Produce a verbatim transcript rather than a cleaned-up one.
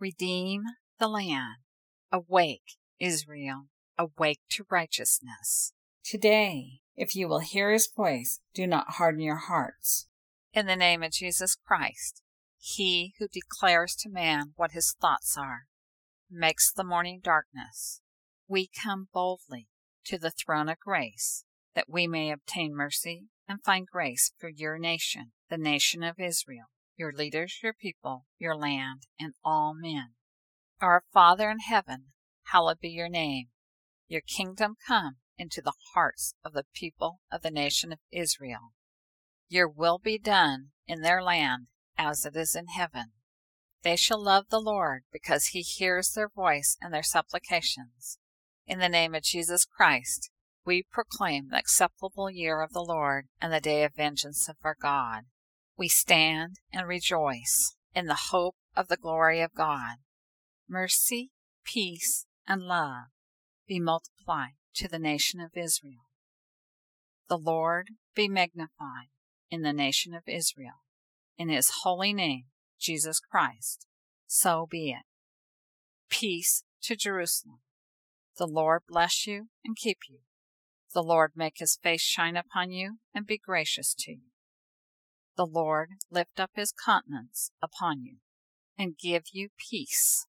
Redeem the land. Awake, Israel, awake to righteousness. Today, if you will hear his voice, do not harden your hearts. In the name of Jesus Christ, he who declares to man what his thoughts are, makes the morning darkness, we come boldly to the throne of grace, that we may obtain mercy and find grace for your nation, the nation of Israel, your leaders, your people, your land, and all men. Our Father in heaven, hallowed be your name. Your kingdom come into the hearts of the people of the nation of Israel. Your will be done in their land as it is in heaven. They shall love the Lord because he hears their voice and their supplications. In the name of Jesus Christ, we proclaim the acceptable year of the Lord and the day of vengeance of our God. We stand and rejoice in the hope of the glory of God. Mercy, peace, and love be multiplied to the nation of Israel. The Lord be magnified in the nation of Israel. In his holy name, Jesus Christ, so be it. Peace to Jerusalem. The Lord bless you and keep you. The Lord make his face shine upon you and be gracious to you. The Lord lift up his countenance upon you and give you peace.